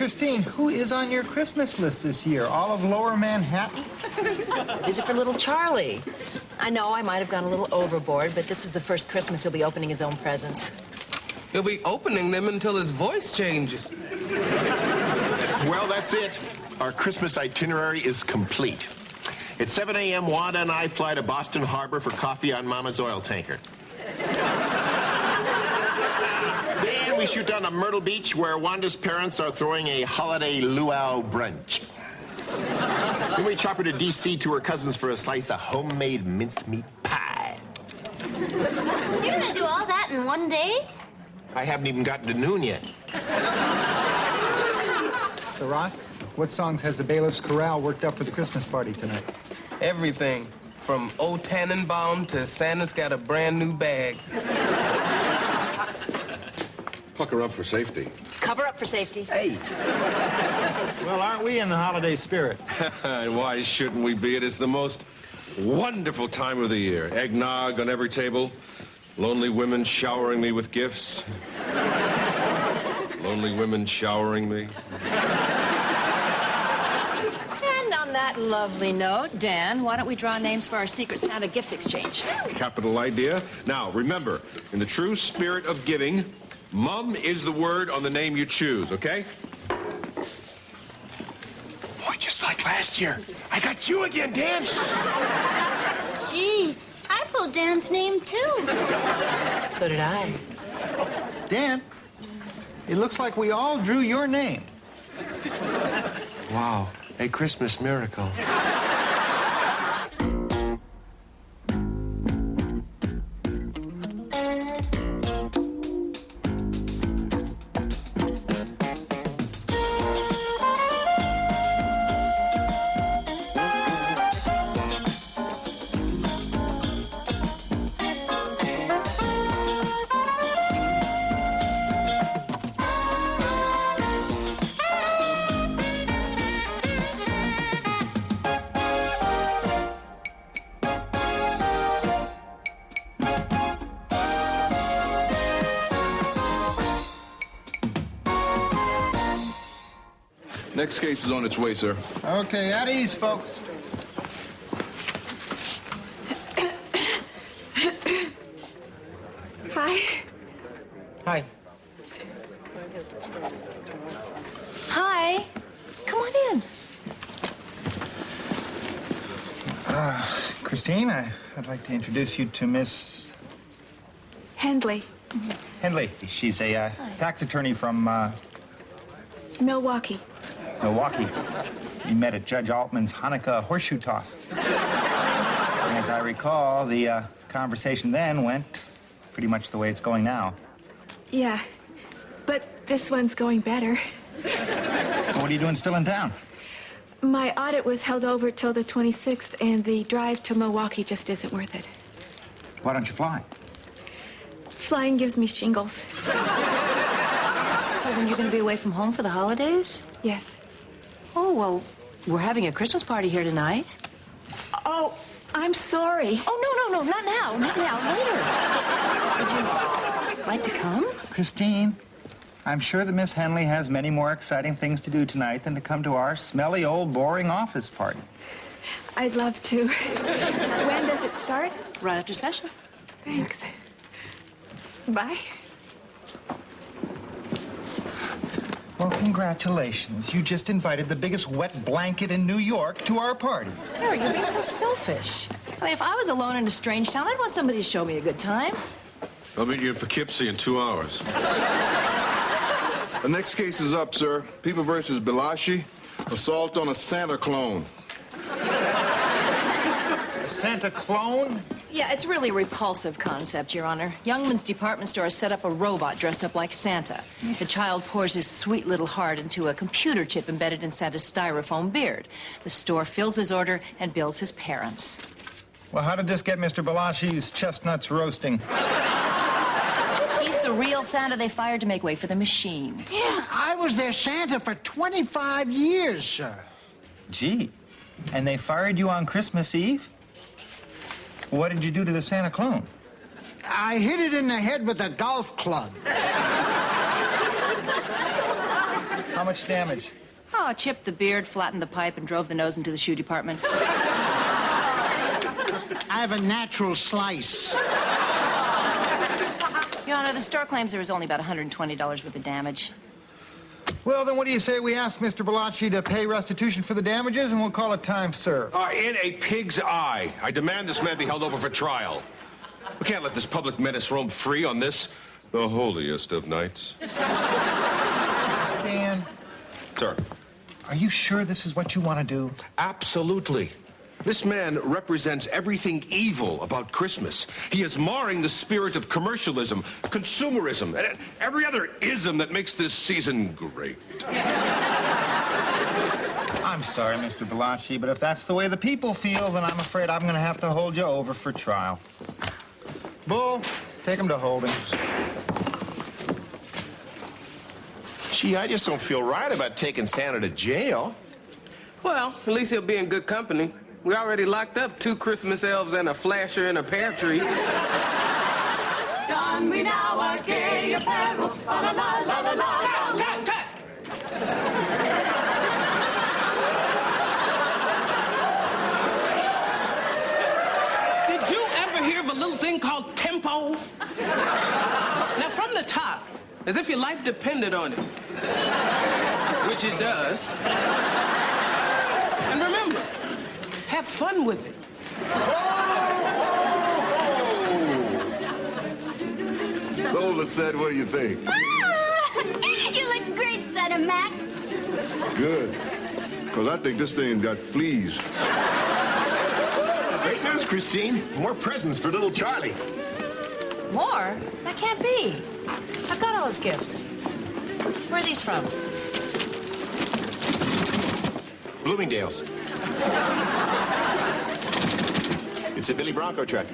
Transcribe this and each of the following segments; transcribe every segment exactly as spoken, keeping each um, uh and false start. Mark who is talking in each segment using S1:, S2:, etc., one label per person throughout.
S1: Christine, who is on your Christmas list this year? All of Lower Manhattan?
S2: Is it for little Charlie? I know I might have gone a little overboard, but this is the first Christmas he'll be opening his own presents.
S3: He'll be opening them until his voice changes.
S4: Well, that's it. Our Christmas itinerary is complete. At seven a m, Wanda and I fly to Boston Harbor for coffee on Mama's oil tanker. Then we shoot down to Myrtle Beach, where Wanda's parents are throwing a holiday luau brunch. Then we chop her to D C to her cousins for a slice of homemade mincemeat pie.
S5: You're gonna do all that in one day?
S4: I haven't even gotten to noon yet.
S1: So, Ross, what songs has the Bailiff's Chorale worked up for the Christmas party tonight?
S3: Everything. From O Tannenbaum to Santa's got a brand new bag.
S6: Pucker up for safety.
S2: Cover up for safety.
S4: Hey.
S1: Well, aren't we in the holiday spirit?
S6: And why shouldn't we be? It is the most wonderful time of the year. Eggnog on every table. Lonely women showering me with gifts. Lonely women showering me.
S2: And on that lovely note, Dan, why don't we draw names for our Secret Santa gift exchange?
S6: Capital idea. Now, remember, in the true spirit of giving, Mum is the word on the name you choose, okay?
S4: Boy, just like last year. I got you again, Dan.
S5: Gee, I pulled Dan's name, too.
S2: So did I.
S1: Dan, it looks like we all drew your name.
S4: Wow, a Christmas miracle.
S6: Next case is on its way, sir.
S1: Okay, at ease, folks.
S7: Hi.
S1: Hi.
S2: Hi. Come on in.
S1: Uh, Christine, I, I'd like to introduce you to Miss
S7: Hendley.
S1: Hendley. She's a uh, tax attorney from uh,
S7: Milwaukee.
S1: Milwaukee. We met at Judge Altman's Hanukkah horseshoe toss. And as I recall, the uh, conversation then went pretty much the way it's going now.
S7: Yeah, but this one's going better.
S1: So what are you doing still in town?
S7: My audit was held over till the twenty-sixth, and the drive to Milwaukee just isn't worth it.
S1: Why don't you fly?
S7: Flying gives me shingles.
S2: So then you're going to be away from home for the holidays?
S7: Yes.
S2: Oh, well, we're having a Christmas party here tonight.
S7: Oh, I'm sorry.
S2: Oh, no, no, no, not now, not now, later. Would you like to come?
S1: Christine, I'm sure that Miss Henley has many more exciting things to do tonight than to come to our smelly, old, boring office party.
S7: I'd love to. When does it start?
S2: Right after session.
S7: Thanks. Bye.
S1: Well, congratulations. You just invited the biggest wet blanket in New York to our party.
S2: Harry, you're being so selfish. I mean, if I was alone in a strange town, I'd want somebody to show me a good time.
S6: I'll meet you in Poughkeepsie in two hours.
S8: The next case is up, sir. People versus Belashi. Assault on a Santa clone.
S1: A Santa clone?
S2: Yeah, it's really a repulsive concept, Your Honor. Youngman's department store has set up a robot dressed up like Santa. The child pours his sweet little heart into a computer chip embedded in Santa's styrofoam beard. The store fills his order and bills his parents.
S1: Well, how did this get Mister Belashi's chestnuts roasting?
S2: He's the real Santa they fired to make way for the machine.
S9: Yeah, I was their Santa for twenty-five years, sir.
S1: Gee, and they fired you on Christmas Eve? What did you do to the Santa clone?
S9: I hit it in the head with a golf club.
S1: How How much damage?
S2: Oh, chipped the beard, flattened the pipe, and drove the nose into the shoe department.
S9: I have a natural slice.
S2: Your Honor, the store claims there was only about one hundred twenty dollars worth of damage.
S1: Well, then what do you say we ask Mister Bellacci to pay restitution for the damages, and we'll call it time served?
S6: Uh, in a pig's eye, I demand this man be held over for trial. We can't let this public menace roam free on this, the holiest of nights.
S1: Dan.
S6: Sir.
S1: Are you sure this is what you want to do?
S6: Absolutely. This man represents everything evil about Christmas. He is marring the spirit of commercialism, consumerism, and every other ism that makes this season great.
S1: I'm sorry, Mister Bellacci, but if that's the way the people feel, then I'm afraid I'm going to have to hold you over for trial. Bull, take him to holdings.
S4: Gee, I just don't feel right about taking Santa to jail.
S3: Well, at least he'll be in good company. We already locked up two Christmas elves and a flasher in a pear tree.
S10: Don we now our gay apparel. La la la la la la.
S3: Cut, cut, Did you ever hear of a little thing called tempo? Now, from the top, as if your life depended on it, which it does. And remember, have fun with it.
S8: Lola said, what do you think?
S5: Ah, you look great, Santa Mac.
S8: Good. Because I think this thing got fleas.
S4: Great news, Christine. More presents for little Charlie.
S2: More? That can't be. I've got all his gifts. Where are these from?
S4: Bloomingdale's. It's a Billy Bronco truck.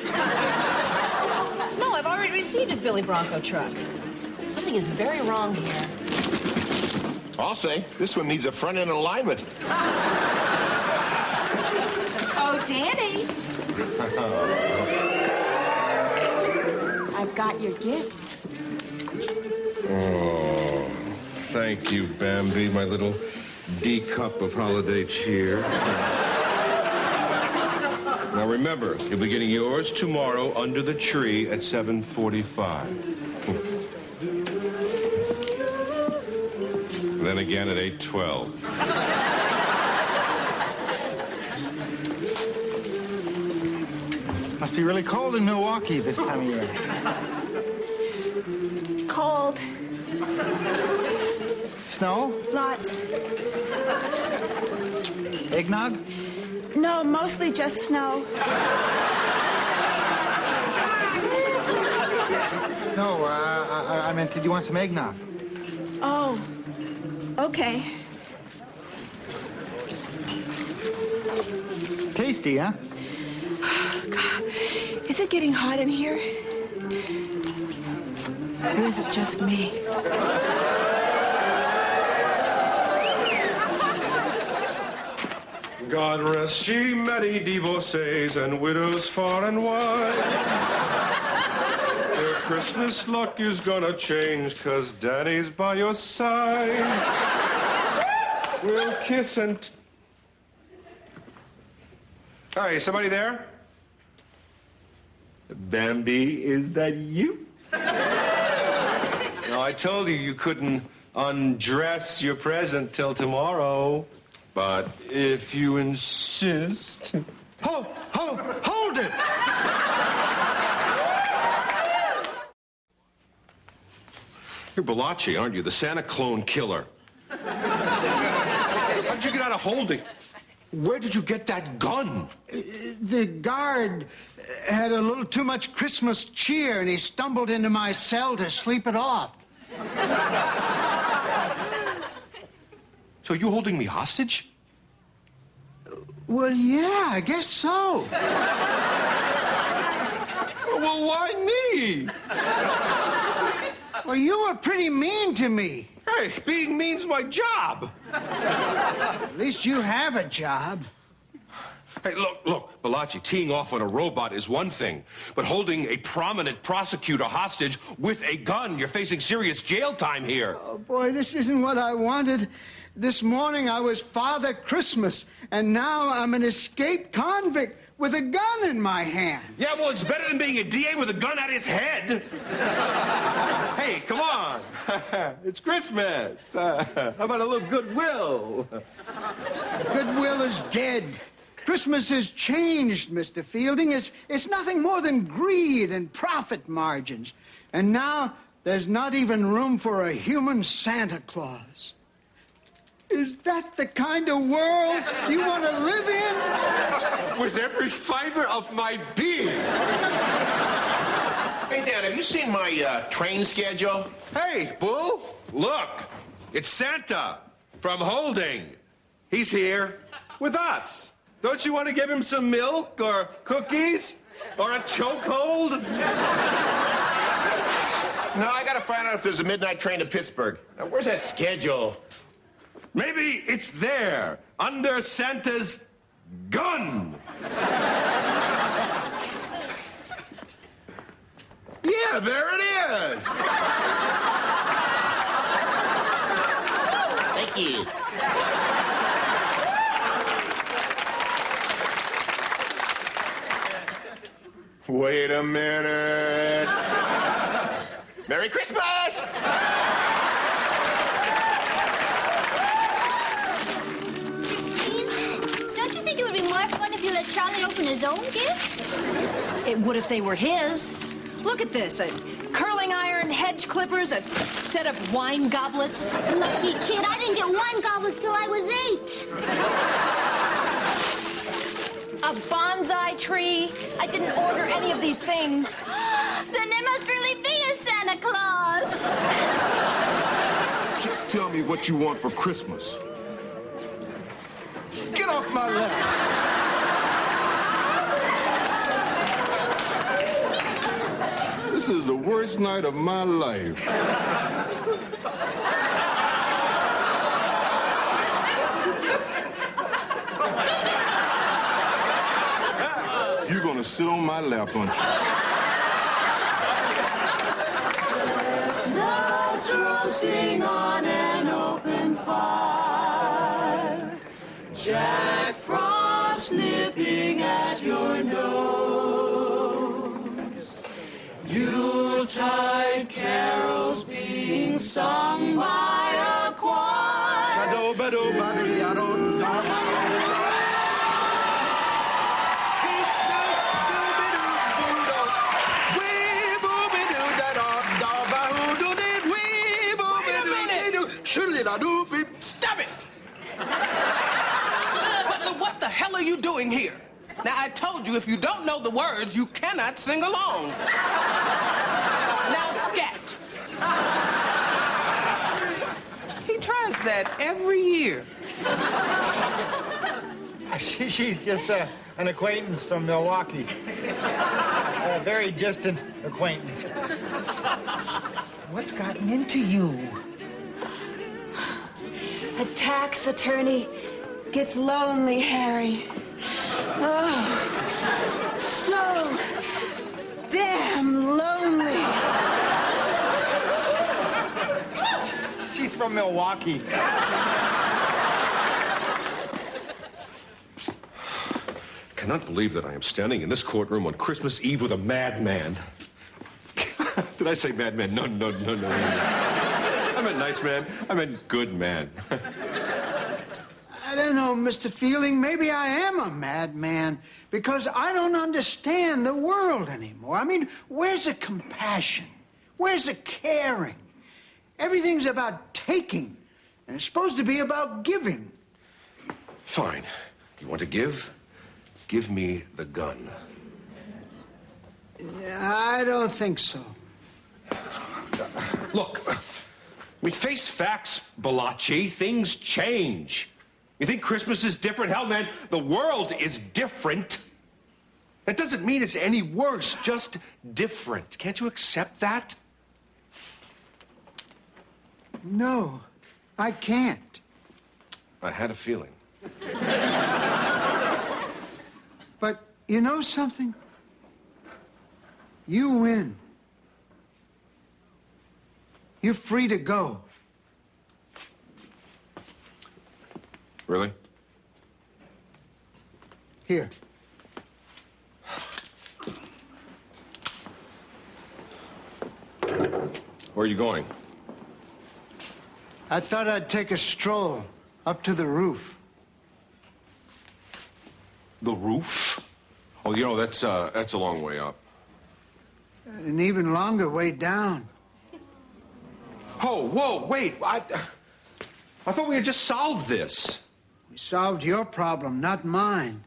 S2: No, I've already received his Billy Bronco truck. Something is very wrong here.
S4: I'll say, this one needs a front-end alignment.
S5: Oh, Danny. I've got your gift.
S6: Oh, thank you, Bambi, my little D-cup of holiday cheer. Now remember, you'll be getting yours tomorrow under the tree at seven forty-five. Then again at eight twelve.
S1: Must be really cold in Milwaukee this time of year.
S7: Cold.
S1: Snow?
S7: Lots.
S1: Eggnog?
S7: No, mostly just snow.
S1: No, uh, I, I meant, did you want some eggnog?
S7: Oh, okay.
S1: Tasty, huh?
S7: God, is it getting hot in here? Or is it just me?
S6: God rest ye merry divorcees and widows far and wide. Your Christmas luck is gonna change, 'cause Daddy's by your side. We'll kiss and... T- Hey, somebody there? Bambi, is that you? No, I told you you couldn't undress your present till tomorrow. But if you insist...
S9: Ho, ho, hold it!
S6: You're Bellacci, aren't you? The Santa clone killer. How'd you get out of holding? Where did you get that gun?
S9: The guard had a little too much Christmas cheer, and he stumbled into my cell to sleep it off.
S6: So you holding me hostage?
S9: Well, yeah, I guess so.
S6: Well, why me?
S9: Well, you were pretty mean to me.
S6: Hey, being mean's my job.
S9: At least you have a job.
S6: Hey, look, look, Balachi, teeing off on a robot is one thing, but holding a prominent prosecutor hostage with a gun, you're facing serious jail time here.
S9: Oh, boy, this isn't what I wanted. This morning I was Father Christmas, and now I'm an escaped convict with a gun in my hand.
S6: Yeah, well, it's better than being a D A with a gun at his head. Hey, come on. It's Christmas. Uh, how about a little goodwill?
S9: Goodwill is dead. Christmas has changed, Mister Fielding. It's, it's nothing more than greed and profit margins. And now there's not even room for a human Santa Claus. Is that the kind of world you want to live in?
S6: With every fiber of my being.
S4: Hey, Dad, have you seen my uh, train schedule?
S6: Hey, Bull, look. It's Santa from Holding. He's here with us. Don't you want to give him some milk or cookies or a chokehold?
S4: No, I gotta find out if there's a midnight train to Pittsburgh. Now, where's that schedule?
S6: Maybe it's there, under Santa's gun.
S4: Yeah, there it is. Thank you. Wait a minute. Merry Christmas!
S5: Christine, don't you think it would be more fun if you let Charlie open his own gifts?
S2: It would if they were his. Look at this. A curling iron, hedge clippers, a set of wine goblets.
S5: Lucky kid, I didn't get wine goblets till I was eight.
S2: A bonsai tree. I didn't order any of these things.
S5: Then there must really be a Santa Claus.
S8: Just tell me what you want for Christmas. Get off my lap. This is the worst night of my life. You're gonna sit on my lap, aren't you?
S10: Chestnuts roasting on an open fire. Jack Frost nipping at your nose. Yuletide carols being sung by a choir.
S3: Stop it! what, the, what the hell are you doing here? Now, I told you if you don't know the words, you cannot sing along. Now, scat. He tries that every year.
S1: She, she's just a, an acquaintance from Milwaukee. A very distant acquaintance. What's gotten into you?
S7: A tax attorney gets lonely, Harry. Oh, so damn lonely.
S1: She's from Milwaukee.
S6: Cannot believe that I am standing in this courtroom on Christmas Eve with a madman. Did I say madman? No, no, no, no, no. I meant nice man. I meant good man.
S9: I don't know, Mister Fielding. Maybe I am a madman because I don't understand the world anymore. I mean, where's the compassion? Where's the caring? Everything's about taking, and it's supposed to be about giving.
S6: Fine. You want to give? Give me the gun.
S9: I don't think so.
S6: Look, we face facts, Balachi. Things change. You think Christmas is different? Hell, man, the world is different. That doesn't mean it's any worse, just different. Can't you accept that?
S9: No, I can't.
S6: I had a feeling.
S9: You know something? You win. You're free to go.
S6: Really?
S9: Here.
S6: Where are you going?
S9: I thought I'd take a stroll up to the roof.
S6: The roof? Oh, you know, that's, uh, that's a long way up.
S9: An even longer way down.
S6: Oh, whoa, wait. I, I thought we had just solved this.
S9: We solved your problem, not mine.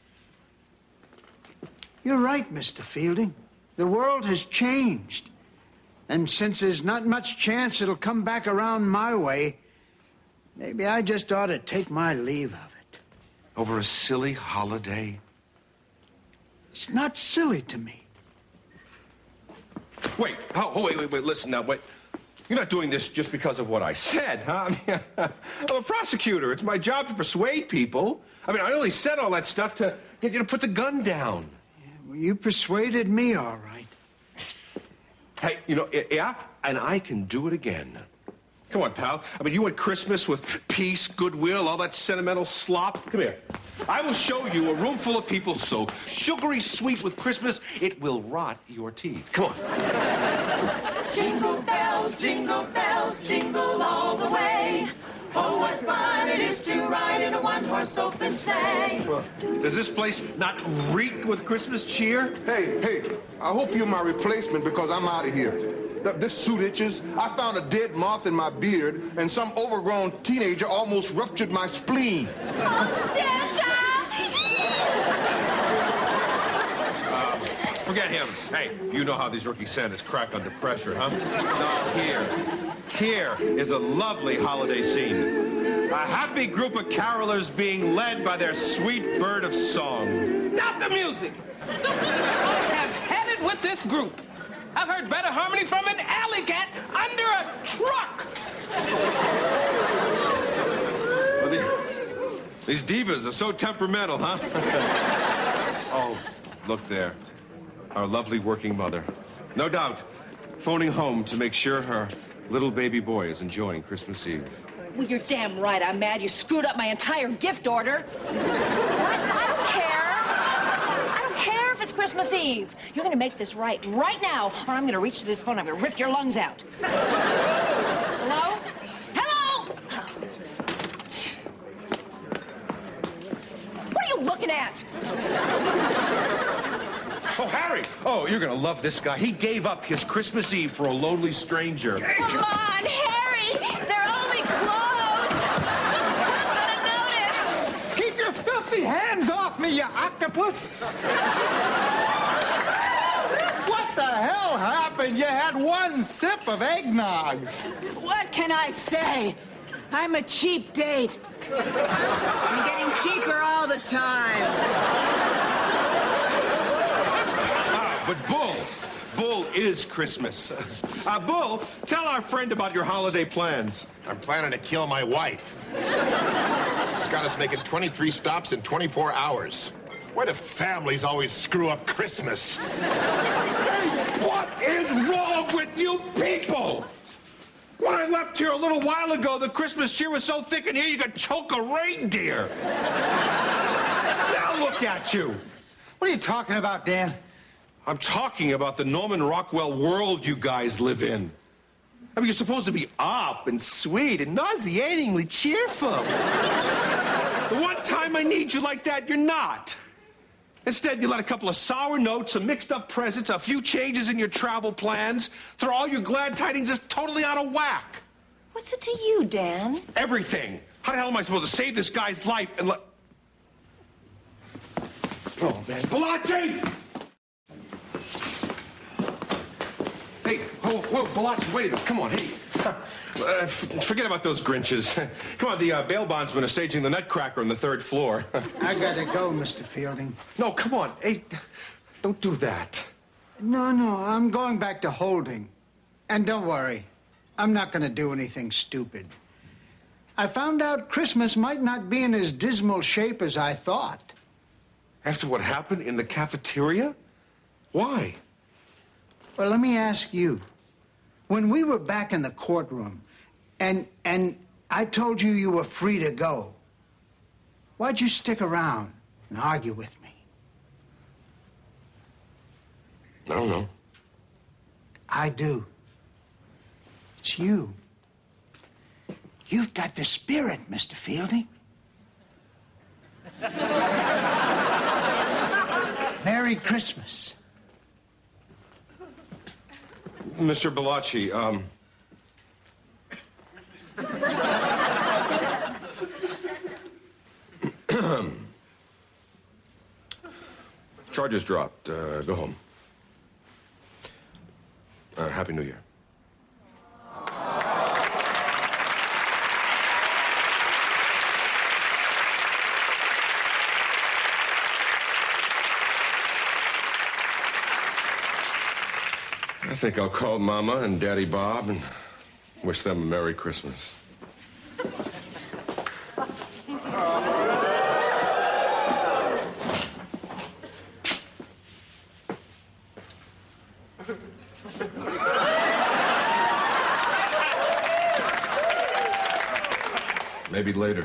S9: You're right, Mister Fielding. The world has changed. And since there's not much chance it'll come back around my way, maybe I just ought to take my leave of it.
S6: Over a silly holiday?
S9: It's not silly to me.
S6: Wait, oh, oh, wait, wait, wait, listen now, wait. You're not doing this just because of what I said, huh? I mean, I'm a prosecutor. It's my job to persuade people. I mean, I only said all that stuff to get you to put the gun down.
S9: Yeah, well, you persuaded me, all right.
S6: Hey, you know, yeah, and I can do it again. Come on, pal. I mean, you want Christmas with peace, goodwill, all that sentimental slop? Come here. I will show you a room full of people so sugary sweet with Christmas, it will rot your teeth. Come on.
S10: Jingle bells, jingle bells, jingle all the way. Oh, what fun it is to ride in a one-horse open sleigh.
S6: Well, does this place not reek with Christmas cheer?
S8: Hey, hey, I hope you're my replacement because I'm out of here. Th- This suit itches. I found a dead moth in my beard, and some overgrown teenager almost ruptured my spleen.
S5: Oh, Santa!
S6: Forget him. Hey, you know how these rookie Santas crack under pressure, huh? No, here. Here is a lovely holiday scene. A happy group of carolers being led by their sweet bird of song.
S3: Stop the music! I have had it with this group. I've heard better harmony from an alley cat under a truck.
S6: Well, the, these divas are so temperamental, huh? Oh, look there. Our lovely working mother. No doubt, phoning home to make sure her little baby boy is enjoying Christmas Eve.
S2: Well, you're damn right. I'm mad you screwed up my entire gift order. I, I don't care. I don't care if it's Christmas Eve. You're going to make this right right now, or I'm going to reach to this phone. I'm going to rip your lungs out. Hello? Hello? What are you looking at?
S6: Oh, Harry! Oh, you're gonna love this guy. He gave up his Christmas Eve for a lonely stranger.
S2: Come on, Harry! They're only clothes! Who's gonna notice?
S11: Keep your filthy hands off me, you octopus! What the hell happened? You had one sip of eggnog.
S12: What can I say? I'm a cheap date. I'm getting cheaper all the time.
S6: But Bull, Bull is Christmas. Uh, Bull, tell our friend about your holiday plans.
S4: I'm planning to kill my wife. She's got us making twenty-three stops in twenty-four hours. Why do families always screw up Christmas?
S6: What is wrong with you people? When I left here a little while ago, the Christmas cheer was so thick in here you could choke a reindeer. Now look at you.
S11: What are you talking about, Dan?
S6: I'm talking about the Norman Rockwell world you guys live in. I mean, you're supposed to be up and sweet and nauseatingly cheerful. The one time I need you like that, you're not. Instead, you let a couple of sour notes, some mixed up presents, a few changes in your travel plans, throw all your glad tidings just totally out of whack.
S2: What's it to you, Dan?
S6: Everything. How the hell am I supposed to save this guy's life and let... Oh, man. Balachi! Hey, whoa, whoa, Balachi, wait a minute. Come on, hey. Uh, f- forget about those Grinches. Come on, the uh, bail bondsmen are staging the Nutcracker on the third floor.
S9: I gotta go, Mister Fielding.
S6: No, come on. Hey, don't do that.
S9: No, no, I'm going back to holding. And don't worry, I'm not gonna do anything stupid. I found out Christmas might not be in as dismal shape as I thought.
S6: After what happened in the cafeteria? Why?
S9: Well, let me ask you. When we were back in the courtroom, and and I told you you were free to go, why'd you stick around and argue with me?
S6: I don't know.
S9: I do. It's you. You've got the spirit, Mister Fielding. Merry Christmas.
S6: Mister Bellacci, um... charges dropped. Uh, go home. Uh, Happy New Year. I think I'll call Mama and Daddy Bob and wish them a Merry Christmas. Maybe later.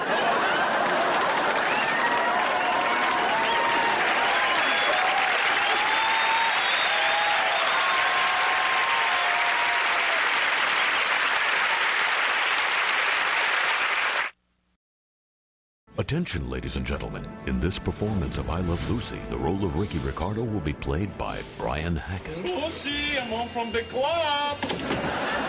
S13: Attention, ladies and gentlemen. In this performance of I Love Lucy, the role of Ricky Ricardo will be played by Brian Hackett.
S10: Lucy, I'm home from the club.